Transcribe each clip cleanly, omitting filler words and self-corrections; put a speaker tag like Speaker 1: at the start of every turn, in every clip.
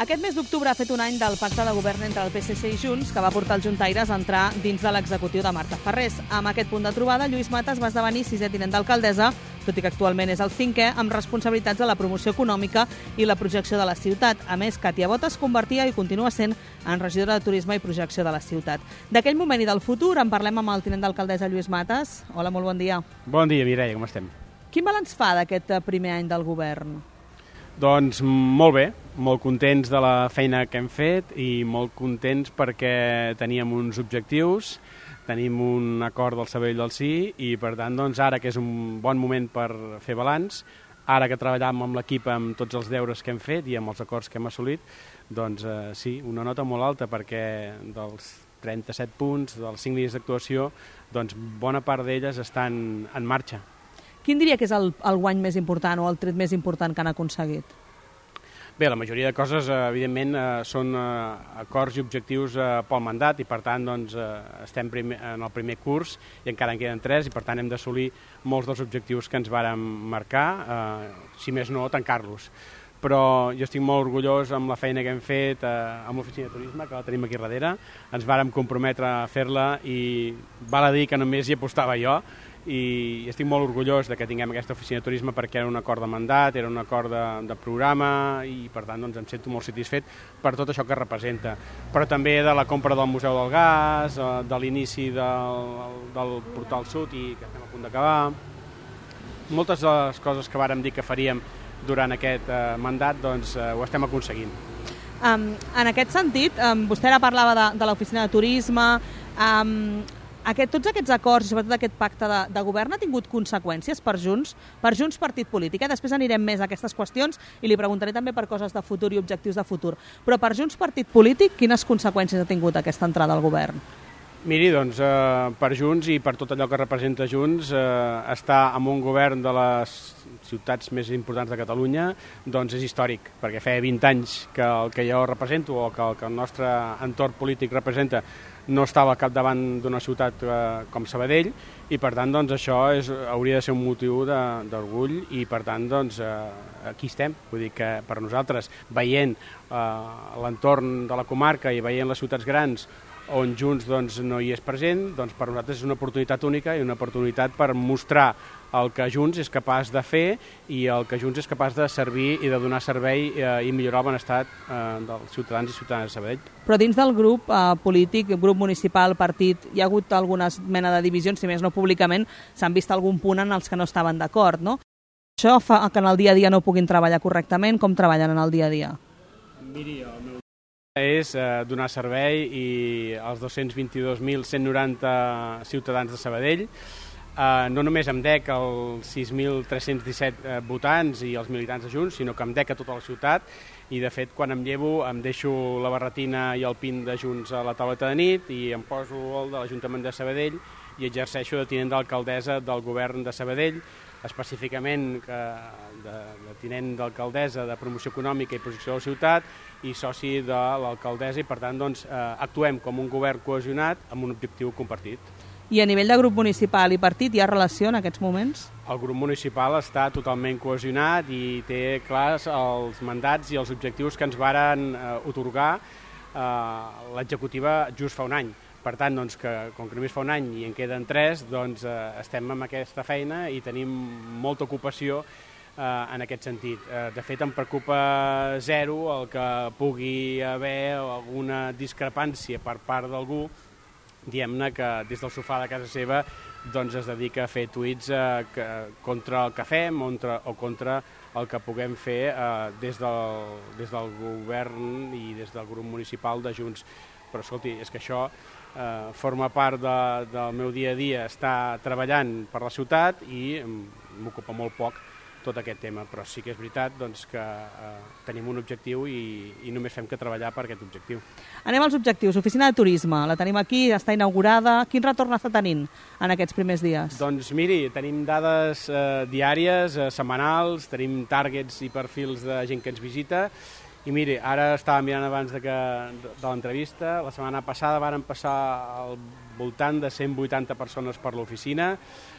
Speaker 1: Aquest mes d'octubre ha fet un any del pacte de govern entre el PSC i Junts, que va portar els juntaires a entrar dins de l'executiu de Marta Ferrés. Amb aquest punt de trobada, Lluís Matas va esdevenir 6è tinent d'alcaldessa, tot i que actualment és el 5è, amb responsabilitats de la promoció econòmica i la projecció de la ciutat. A més, Katia Bot es convertia i continua sent en regidora de Turisme i Projecció de la ciutat. D'aquell moment i del futur en parlem amb el tinent d'alcaldessa Lluís Matas. Hola, molt bon dia.
Speaker 2: Bon dia, Mireia, com estem?
Speaker 1: Quin balanç fa d'aquest primer any del govern?
Speaker 2: Doncs molt bé, molt contents de la feina que hem fet i molt contents perquè teníem uns objectius, tenim un acord del Sabadell del Sí i per tant doncs, ara que és un bon moment per fer balanç, ara que treballem amb l'equip amb tots els deures que hem fet i amb els acords que hem assolit, doncs sí, una nota molt alta perquè dels 37 punts, dels 5 línies d'actuació, doncs bona part d'elles estan en marxa.
Speaker 1: Quin diria que és el guany més important o el tret més important que han aconseguit?
Speaker 2: Bé, la majoria de coses, evidentment, són acords i objectius pel mandat i, per tant, doncs, estem en el primer curs i encara en queden 3 i, per tant, hem d'assolir molts dels objectius que ens vàrem marcar, si més no, tancar-los. Però jo estic molt orgullós amb la feina que hem fet amb l'oficina de turisme, que la tenim aquí darrere. Ens vàrem comprometre a fer-la i val a dir que només hi apostava jo, i estic molt orgullós de que tinguem aquesta oficina de turisme perquè era un acord de mandat, era un acord de programa i per tant doncs, em sento molt satisfet per tot això que representa. Però també de la compra del Museu del Gas, de l'inici del Portal Sud i que estem a punt d'acabar. Moltes de les coses que vàrem dir que faríem durant aquest mandat doncs, ho estem aconseguint.
Speaker 1: En aquest sentit, vostè ara parlava de l'oficina de turisme. Tots aquests acords i sobretot aquest pacte de govern ha tingut conseqüències per Junts partit polític. Després anirem més a aquestes qüestions i li preguntaré també per coses de futur i objectius de futur. Però per Junts partit polític, quines conseqüències ha tingut aquesta entrada al govern?
Speaker 2: Miri, doncs, per Junts i per tot allò que representa Junts, estar en un govern de les ciutats més importants de Catalunya doncs és històric, perquè feia 20 anys que el que jo represento o que el nostre entorn polític representa no estava al capdavant d'una ciutat com Sabadell i per tant doncs, això hauria de ser un motiu d'orgull i per tant doncs, aquí estem. Vull dir que per nosaltres, veient l'entorn de la comarca i veient les ciutats grans on Junts doncs, no hi és present, doncs, per nosaltres és una oportunitat única i una oportunitat per mostrar el que Junts és capaç de fer i el que Junts és capaç de servir i de donar servei i millorar el benestar dels ciutadans i ciutadanes de Sabadell.
Speaker 1: Però dins del grup polític, grup municipal, partit, hi ha hagut alguna mena de divisions, si més no públicament, s'han vist algun punt en els que no estaven d'acord, no? Això fa que en el dia a dia no puguin treballar correctament. Com treballen en el dia a dia?
Speaker 2: Miri, el meu és donar servei i als 222.190 ciutadans de Sabadell, no només em dec els 6.317 votants i els militants de Junts, sinó que em dec a tota la ciutat i de fet quan em llevo em deixo la barretina i el pin de Junts a la tauleta de nit i em poso el de l'Ajuntament de Sabadell i exerceixo de tinent d'alcaldessa del govern de Sabadell, específicament de tinent d'alcaldessa de promoció econòmica i projecció de la ciutat i soci de l'alcaldessa i per tant doncs, actuem com un govern cohesionat amb un objectiu compartit.
Speaker 1: I a nivell de grup municipal i partit hi ha relació en aquests moments?
Speaker 2: El grup municipal està totalment cohesionat i té clars els mandats i els objectius que ens varen atorgar l'executiva just fa un any. Per tant, doncs, com que només fa un any i en queden 3, doncs, estem amb aquesta feina i tenim molta ocupació en aquest sentit. De fet, em preocupa zero el que pugui haver alguna discrepància per part d'algú, diguem-ne que des del sofà de casa seva doncs, es dedica a fer tuits contra el que fem o contra el que puguem fer des del govern i des del grup municipal de Junts. Però escolti, és que això forma part del meu dia a dia, estar treballant per la ciutat i m'ocupa molt poc tot aquest tema, però sí que és veritat doncs, que tenim un objectiu i només fem que treballar per aquest objectiu.
Speaker 1: Anem als objectius. Oficina de turisme, la tenim aquí, està inaugurada. Quin retorn està tenint en aquests primers dies?
Speaker 2: Doncs miri, tenim dades diàries, setmanals, tenim targets i perfils de gent que ens visita I miri, ara estava mirant abans de l'entrevista, la setmana passada varen passar al voltant de 180 persones per l'oficina,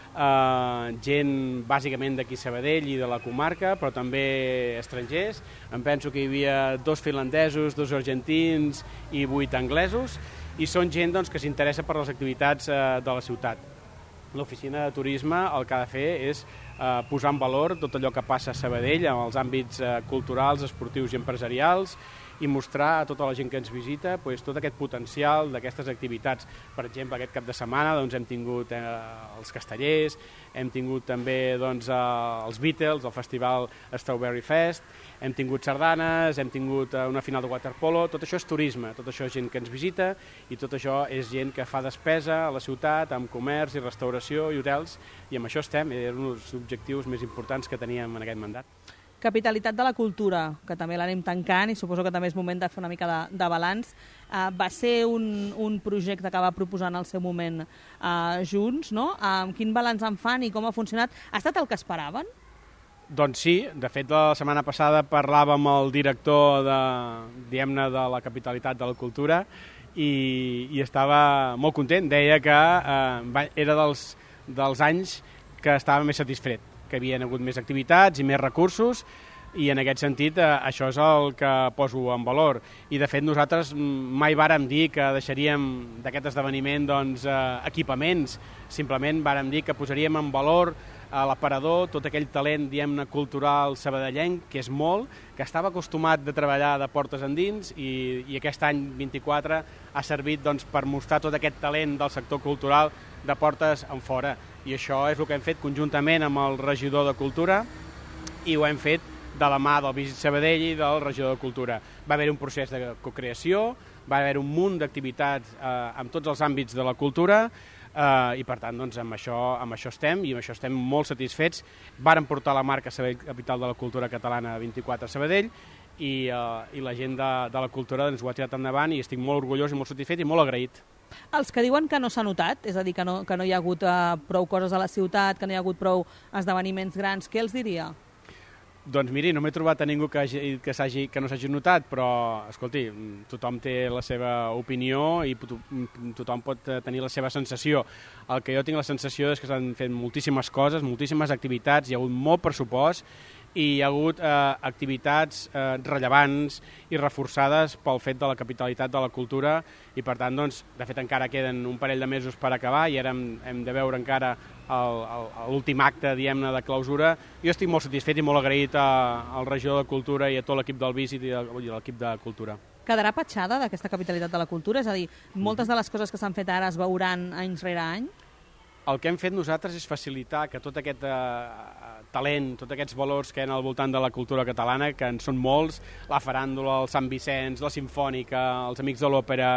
Speaker 2: gent bàsicament d'aquí Sabadell i de la comarca, però també estrangers. Em penso que hi havia 2 finlandesos, 2 argentins i 8 anglesos, i són gent doncs, que s'interessa per les activitats de la ciutat. L'oficina de turisme el que ha de fer és posar en valor tot allò que passa a Sabadell en els àmbits culturals, esportius i empresarials, i mostrar a tota la gent que ens visita tot aquest potencial d'aquestes activitats. Per exemple, aquest cap de setmana hem tingut els castellers, hem tingut també els Beatles, el festival Strawberry Fest, hem tingut sardanes, hem tingut una final de waterpolo. Tot això és turisme, tot això és gent que ens visita i tot això és gent que fa despesa a la ciutat amb comerç i restauració i hotels, i amb això estem, eren un dels objectius més importants que teníem en aquest mandat.
Speaker 1: Capitalitat de la cultura, que també l'anem tancant i suposo que també és moment de fer una mica de balanç. Va ser un projecte que va proposar en el seu moment Junts, no? Quin balanç en fan i com ha funcionat? Ha estat el que esperaven?
Speaker 2: Doncs sí, de fet la setmana passada parlava amb el director de la Capitalitat de la Cultura i estava molt content. Deia que era dels anys que estava més satisfet, que havien hagut més activitats i més recursos, i en aquest sentit això és el que poso en valor. I de fet nosaltres mai vàrem dir que deixaríem d'aquest esdeveniment equipaments, simplement vàrem dir que posaríem en valor a l'aparador tot aquell talent, diguem-ne, cultural sabadellenc, que és molt, que estava acostumat de treballar de portes endins, i aquest any 24 ha servit per mostrar tot aquest talent del sector cultural de portes enfora. I això és el que hem fet conjuntament amb el regidor de Cultura, i ho hem fet de la mà del Visit Sabadell i del regidor de Cultura. Va haver un procés de cocreació, va haver un munt d'activitats en tots els àmbits de la cultura, i per tant amb això estem, i amb això estem molt satisfets. Vàrem portar la marca Sabadell Capital de la Cultura Catalana 24 a Sabadell, i la gent de la cultura ho ha tirat endavant, i estic molt orgullós i molt satisfet i molt agraït.
Speaker 1: Els que diuen que no s'ha notat, és a dir, que no hi ha hagut prou coses a la ciutat, que no hi ha hagut prou esdeveniments grans, què els diria?
Speaker 2: Doncs miri, no m'he trobat a ningú que no s'hagi notat, però, escolti, tothom té la seva opinió i tothom pot tenir la seva sensació. El que jo tinc la sensació és que s'han fet moltíssimes coses, moltíssimes activitats, hi ha hagut molt pressupost, i hi ha hagut activitats rellevants i reforçades pel fet de la capitalitat de la cultura, i per tant, de fet encara queden un parell de mesos per acabar, i ara hem de veure encara l'últim acte, diguem-ne, de clausura. Jo estic molt satisfet i molt agraït al regidor de Cultura i a tot l'equip del Visit i a l'equip de Cultura.
Speaker 1: Quedarà petjada d'aquesta capitalitat de la cultura? És a dir, moltes de les coses que s'han fet ara es veuran any rere any?
Speaker 2: El que hem fet nosaltres és facilitar que tot aquest talent, tots aquests valors que hi ha al voltant de la cultura catalana, que en són molts, la faràndula, el Sant Vicenç, la Simfònica, els Amics de l'Òpera,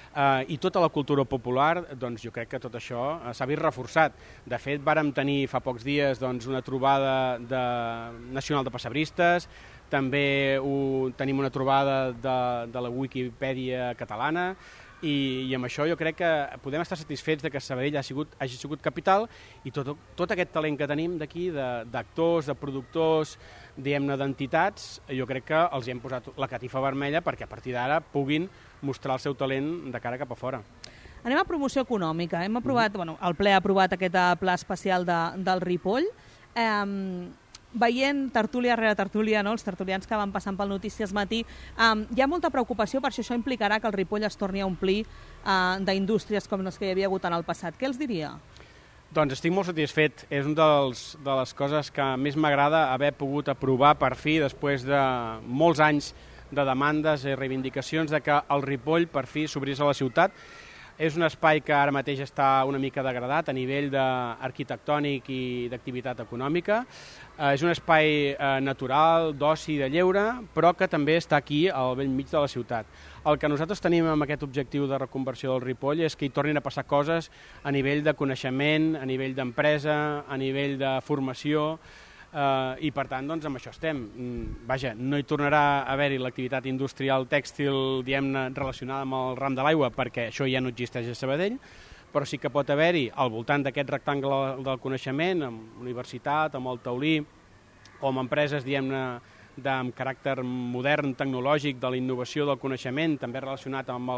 Speaker 2: i tota la cultura popular, doncs jo crec que tot això s'ha vist reforçat. De fet, vàrem tenir fa pocs dies una trobada nacional de passebristes, també tenim una trobada de la Wikipedia catalana, i amb això jo crec que podem estar satisfets de que Sabadell hagi sigut capital, i tot aquest talent que tenim d'aquí, d'actors, de productors, diguem-ne, d'entitats, jo crec que els hi hem posat la catifa vermella perquè a partir d'ara puguin mostrar el seu talent de cara cap a fora.
Speaker 1: Anem a promoció econòmica. Hem aprovat, el ple ha aprovat aquest pla especial del Ripoll. Veient tertúlia rere tertúlia, no? Els tertulians que van passant pel Notícies Matí, hi ha molta preocupació per si això implicarà que el Ripoll es torni a omplir d'indústries com les que hi havia hagut en el passat. Què els diria?
Speaker 2: Doncs estic molt satisfet. És una de les coses que més m'agrada haver pogut aprovar per fi, després de molts anys de demandes i reivindicacions, de que el Ripoll per fi s'obrís a la ciutat. És un espai que ara mateix està una mica degradat a nivell arquitectònic i d'activitat econòmica. És un espai natural, d'oci, de lleure, però que també està aquí al bell mig de la ciutat. El que nosaltres tenim amb aquest objectiu de reconversió del Ripoll és que hi tornin a passar coses a nivell de coneixement, a nivell d'empresa, a nivell de formació, i per tant amb això estem. Vaja, no hi tornarà a haver-hi l'activitat industrial tèxtil, diguem-ne, relacionada amb el ram de l'aigua, perquè això ja no existeix a Sabadell, però sí que pot haver-hi al voltant d'aquest rectangle del coneixement, amb universitat, amb el taulí, o amb empreses, diguem-ne, amb caràcter modern, tecnològic, de la innovació, del coneixement, també relacionat amb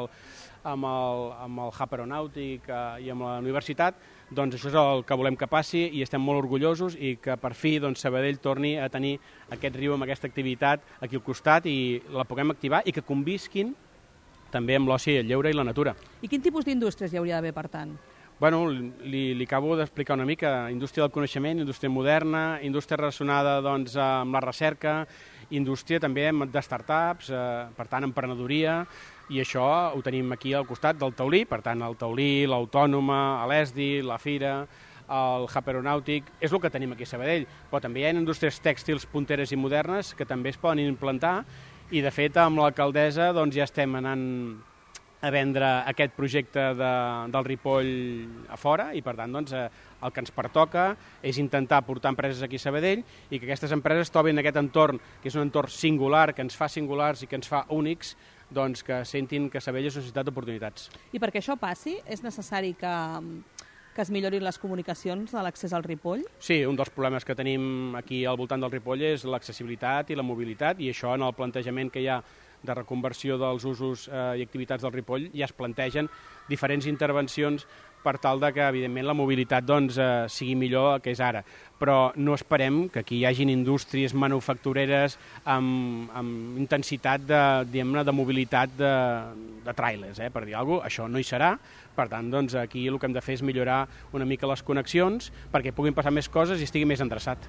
Speaker 2: el hub aeronàutic i amb la universitat, doncs això és el que volem que passi i estem molt orgullosos i que per fi Sabadell torni a tenir aquest riu amb aquesta activitat aquí al costat i la puguem activar i que convisquin també amb l'oci, el lleure i la natura.
Speaker 1: I quin tipus d'indústries hi hauria d'haver, per tant?
Speaker 2: Bueno, li acabo d'explicar una mica. Indústria del coneixement, indústria moderna, indústria relacionada doncs, amb la recerca, indústria també de startups, per tant, emprenedoria, i això ho tenim aquí al costat del taulí, per tant, el taulí, l'Autònoma, l'ESDI, la Fira, el hub aeronàutic, és el que tenim aquí a Sabadell, però també hi ha indústries tèxtils punteres i modernes que també es poden implantar i, de fet, amb l'alcaldessa doncs, ja estem anant a vendre aquest projecte del Ripoll a fora i, per tant, doncs, el que ens pertoca és intentar portar empreses aquí a Sabadell i que aquestes empreses trobin aquest entorn, que és un entorn singular, que ens fa singulars i que ens fa únics, doncs que sentin que Sabadell és una ciutat d'oportunitats.
Speaker 1: I perquè això passi, és necessari que es millorin les comunicacions de l'accés al Ripoll?
Speaker 2: Sí, un dels problemes que tenim aquí al voltant del Ripoll és l'accessibilitat i la mobilitat, i això en el plantejament que hi ha de reconversió dels usos i activitats del Ripoll ja es plantegen diferents intervencions per tal de que, evidentment, la mobilitat doncs, sigui millor que és ara. Però no esperem que aquí hi hagin indústries manufactureres amb intensitat de mobilitat de trailers, per dir alguna cosa. Això no hi serà. Per tant, doncs, aquí el que hem de fer és millorar una mica les connexions perquè puguin passar més coses i estigui més endreçat.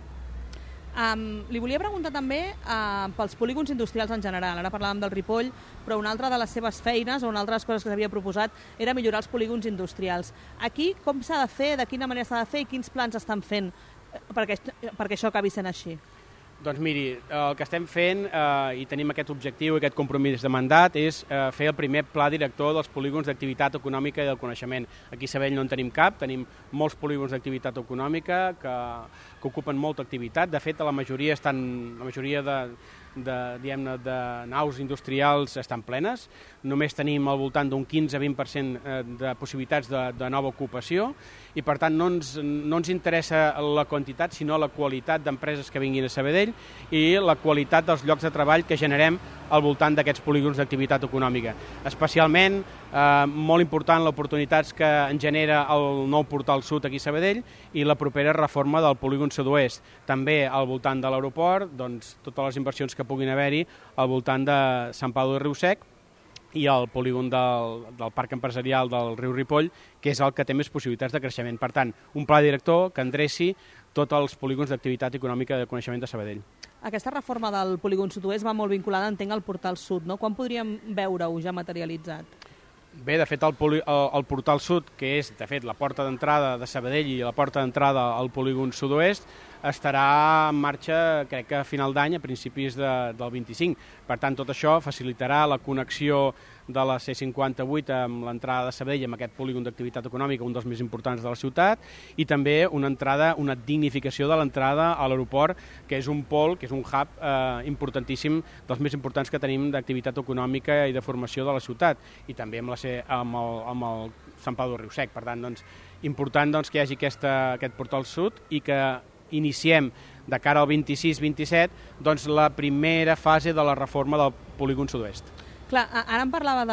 Speaker 1: Li volia preguntar també pels polígons industrials en general. Ara parlàvem del Ripoll, però una altra de les seves feines o una altra de les coses que s'havia proposat era millorar els polígons industrials. Aquí com s'ha de fer, de quina manera s'ha de fer i quins plans estan fent perquè això acabi sent així?
Speaker 2: Doncs miri, el que estem fent i tenim aquest objectiu i aquest compromís de mandat és fer el primer pla director dels polígons d'activitat econòmica i del coneixement. Aquí a Sabadell no en tenim cap, tenim molts polígons d'activitat econòmica que ocupen molta activitat. De fet, la majoria de naus industrials estan plenes. Només tenim al voltant d'un 15-20% de possibilitats de nova ocupació i, per tant, no ens interessa la quantitat, sinó la qualitat d'empreses que vinguin a Sabadell i la qualitat dels llocs de treball que generem al voltant d'aquests polígons d'activitat econòmica. Especialment, molt important, l'oportunitats que en genera el nou portal sud aquí a Sabadell i la propera reforma del polígon sud-oest. També al voltant de l'aeroport, doncs, totes les inversions que puguin haver-hi al voltant de Sant Pau de Riu-sec i el polígon del parc empresarial del riu Ripoll, que és el que té més possibilitats de creixement. Per tant, un pla director que endreci tots els polígons d'activitat econòmica i de coneixement de Sabadell.
Speaker 1: Aquesta reforma del polígon sud-oest va molt vinculada, entenc, al portal sud, no? Quan podríem veure-ho ja materialitzat?
Speaker 2: Bé, de fet, el portal sud, que és, de fet, la porta d'entrada de Sabadell i la porta d'entrada al polígon sud-oest, estarà en marxa, crec que a final d'any, a principis del 25. Per tant, tot això facilitarà la connexió de la C58 amb l'entrada de Sabadell, amb aquest polígon d'activitat econòmica, un dels més importants de la ciutat, i també una dignificació de l'entrada a l'aeroport, que és un pol, que és un hub importantíssim, dels més importants que tenim d'activitat econòmica i de formació de la ciutat, i també amb el Sant Pau de Riu-sec. Per tant, doncs, important que hi hagi aquest portal sud i que iniciem de cara al 26-27 doncs, la primera fase de la reforma del polígon sud-oest.
Speaker 1: Clar, ara em parlava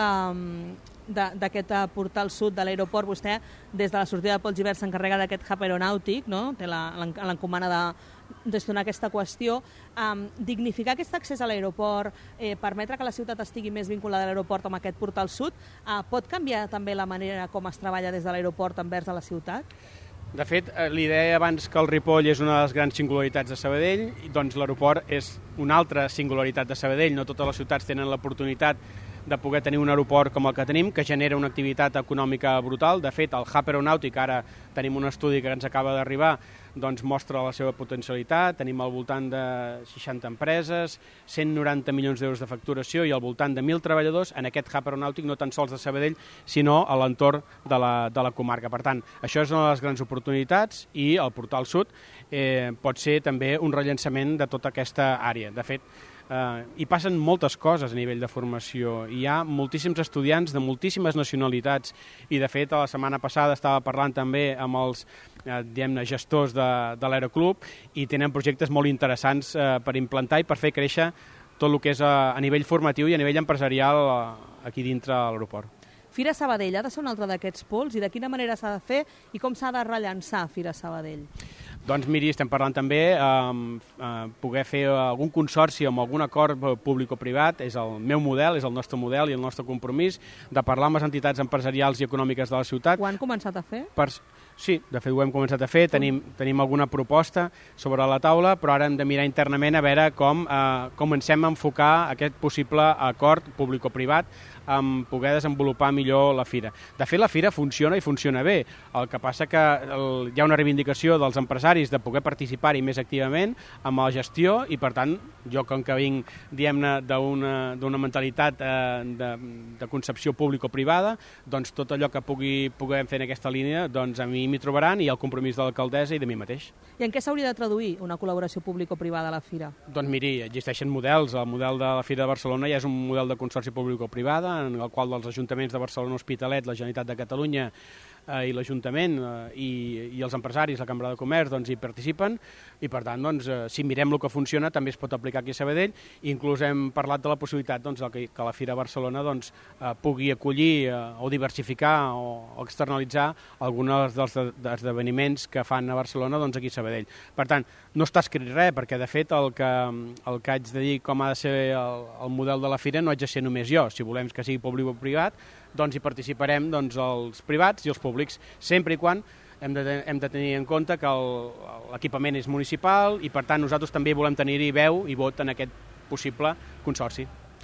Speaker 1: d'aquest portal sud de l'aeroport. Vostè, des de la sortida de Pol Gibert, s'encarrega d'aquest hub aeronàutic, no? Té l'encomana de gestionar aquesta qüestió. Dignificar aquest accés a l'aeroport, permetre que la ciutat estigui més vinculada a l'aeroport amb aquest portal sud, pot canviar també la manera com es treballa des de l'aeroport envers a la ciutat?
Speaker 2: De fet, li deia abans que el Ripoll és una de les grans singularitats de Sabadell, doncs l'aeroport és una altra singularitat de Sabadell. No totes les ciutats tenen l'oportunitat de poder tenir un aeroport com el que tenim, que genera una activitat econòmica brutal. De fet, el hub aeronàutic, ara tenim un estudi que ens acaba d'arribar, doncs mostra la seva potencialitat. Tenim al voltant de 60 empreses, 190 milions d'euros de facturació i al voltant de 1.000 treballadors en aquest hub aeronàutic, no tan sols de Sabadell, sinó a l'entorn de la comarca. Per tant, això és una de les grans oportunitats i el portal sud pot ser també un rellançament de tota aquesta àrea. De fet, hi passen moltes coses a nivell de formació. Hi ha moltíssims estudiants de moltíssimes nacionalitats i, de fet, la setmana passada estava parlant també amb els gestors de l'Aeroclub i tenen projectes molt interessants per implantar i per fer créixer tot el que és a nivell formatiu i a nivell empresarial aquí dintre l'aeroport.
Speaker 1: Fira Sabadell ha de ser un altre d'aquests pols i de quina manera s'ha de fer i com s'ha de rellançar Fira Sabadell?
Speaker 2: Doncs miri, estem parlant també poder fer algun consorci amb algun acord públic-privat, és el meu model, és el nostre model i el nostre compromís de parlar amb les entitats empresarials i econòmiques de la ciutat.
Speaker 1: Ho han començat a fer?
Speaker 2: Sí, de fet ho hem començat a fer, tenim alguna proposta sobre la taula, però ara hem de mirar internament a veure com comencem a enfocar aquest possible acord públic-privat en poder desenvolupar millor la fira. De fet, la fira funciona i funciona bé. El que passa que hi ha una reivindicació dels empresaris de poder participar-hi més activament amb la gestió i, per tant, jo com que vinc, diguem-ne, d'una mentalitat de concepció público-privada, doncs tot allò que puguem fer en aquesta línia, doncs a mi m'hi trobaran i el compromís de l'alcaldessa i de mi mateix.
Speaker 1: I en què s'hauria de traduir una col·laboració público-privada a la fira?
Speaker 2: Doncs miri, existeixen models. El model de la Fira de Barcelona ja és un model de consorci público-privada en el qual els ajuntaments de Barcelona Hospitalet, la Generalitat de Catalunya i l'Ajuntament i els empresaris, la Cambra de Comerç, doncs hi participen i, per tant, doncs, si mirem el que funciona també es pot aplicar aquí a Sabadell i inclús hem parlat de la possibilitat doncs, que la Fira de Barcelona doncs, pugui acollir o diversificar o externalitzar alguns dels esdeveniments que fan a Barcelona doncs, aquí a Sabadell. Per tant, no està escrit res, perquè de fet el que haig de dir com ha de ser el model de la Fira no haig de ser només jo. Si volem que sigui públic o privat, doncs hi participarem doncs, els privats i els públics, sempre i quan hem de tenir en compte que l'equipament és municipal i, per tant, nosaltres també volem tenir-hi veu i vot en aquest possible consorci.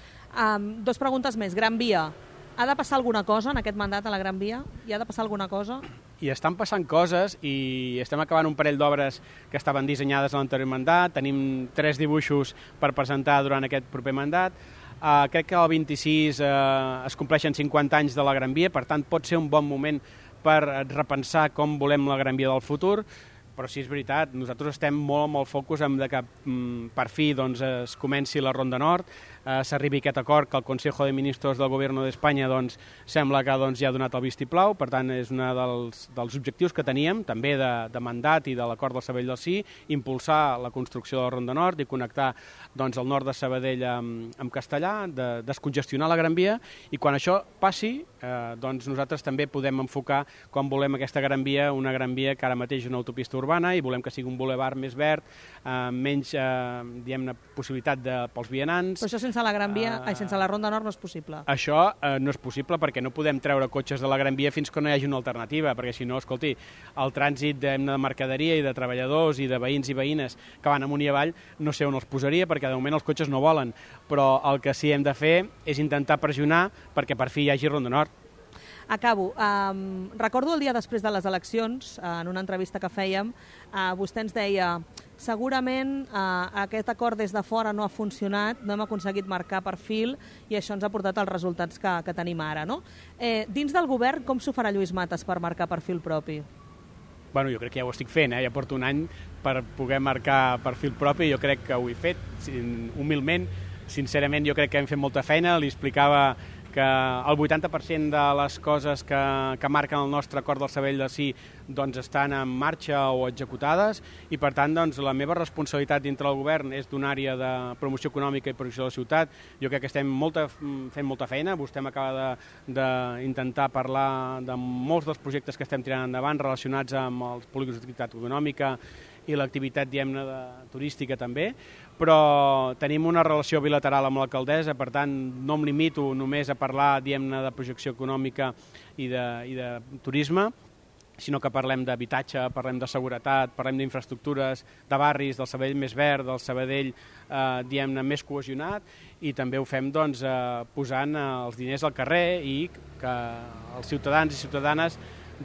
Speaker 1: Dos preguntes més. Gran Via. Ha de passar alguna cosa en aquest mandat a la Gran Via? Hi ha de passar alguna cosa?
Speaker 2: I estan passant coses i estem acabant un parell d'obres que estaven dissenyades a l'anterior mandat. Tenim 3 dibuixos per presentar durant aquest proper mandat. Crec que el 26 es compleixen 50 anys de la Gran Via, per tant pot ser un bon moment per repensar com volem la Gran Via del futur, però sí, és veritat, nosaltres estem molt amb el focus que per fi doncs, es comenci la Ronda Nord, s'arribi a aquest acord que el Consejo de Ministros del Govern d'Espanya doncs, sembla que doncs, ja ha donat el vistiplau, per tant és un dels objectius que teníem, també de mandat i de l'acord del Sabadell del Sí, impulsar la construcció de la Ronda Nord i connectar doncs, el nord de Sabadell amb Castellà, descongestionar la Gran Via, i quan això passi, doncs nosaltres també podem enfocar com volem aquesta Gran Via, una Gran Via que ara mateix és una autopista urbana i volem que sigui un bulevard més verd, menys diguem-ne possibilitat pels vianants.
Speaker 1: Però això sense la Gran Via, sense la Ronda Nord no és possible.
Speaker 2: Això no és possible perquè no podem treure cotxes de la Gran Via fins que no hi hagi una alternativa, perquè si no, escolti, el trànsit de mercaderia i de treballadors i de veïns i veïnes que van amunt i avall no sé on els posaria perquè de moment els cotxes no volen, però el que sí hem de fer és intentar pressionar perquè per fi hi hagi Ronda Nord.
Speaker 1: Acabo. Recordo el dia després de les eleccions, en una entrevista que fèiem, vostè ens deia segurament aquest acord des de fora no ha funcionat, no hem aconseguit marcar perfil i això ens ha portat els resultats que tenim ara. No? Dins del govern, com s'ho farà Lluís Matas per marcar perfil propi?
Speaker 2: Bueno, jo crec que ja ho estic fent, ja porto un any per poder marcar perfil propi, jo crec que ho he fet, humilment, sincerament jo crec que hem fet molta feina, li explicava que el 80% de les coses que marquen el nostre acord del Sabadell del Sí doncs estan en marxa o executades i, per tant, doncs, la meva responsabilitat dintre del govern és d'una àrea de promoció econòmica i projecció de la ciutat. Jo crec que estem fent molta feina. Vostè m'acaba d'intentar parlar de molts dels projectes que estem tirant endavant relacionats amb els polígons d'activitat econòmica i l'activitat, diguem-ne, turística també, però tenim una relació bilateral amb l'alcaldessa, per tant, no em limito només a parlar, diguem-ne, de projecció econòmica i de turisme, sinó que parlem d'habitatge, parlem de seguretat, parlem d'infraestructures, de barris, del Sabadell més verd, del Sabadell, diguem-ne, més cohesionat, i també ho fem doncs, posant els diners al carrer i que els ciutadans i ciutadanes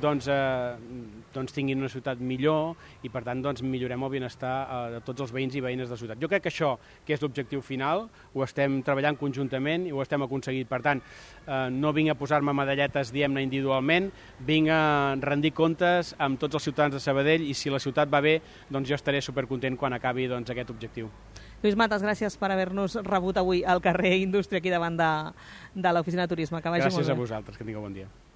Speaker 2: doncs tinguin una ciutat millor i, per tant, doncs, millorem el benestar de tots els veïns i veïnes de la ciutat. Jo crec que això, que és l'objectiu final, ho estem treballant conjuntament i ho estem aconseguint. Per tant, no vinc a posar-me medalletes, diguem-ne, individualment, vinc a rendir comptes amb tots els ciutadans de Sabadell i si la ciutat va bé, doncs jo estaré supercontent quan acabi doncs, aquest objectiu.
Speaker 1: Lluís Matas, gràcies per haver-nos rebut avui al carrer Indústria, aquí davant de l'Oficina de Turisme. Que vagi molt bé.
Speaker 2: Gràcies a vosaltres, que tingueu bon dia.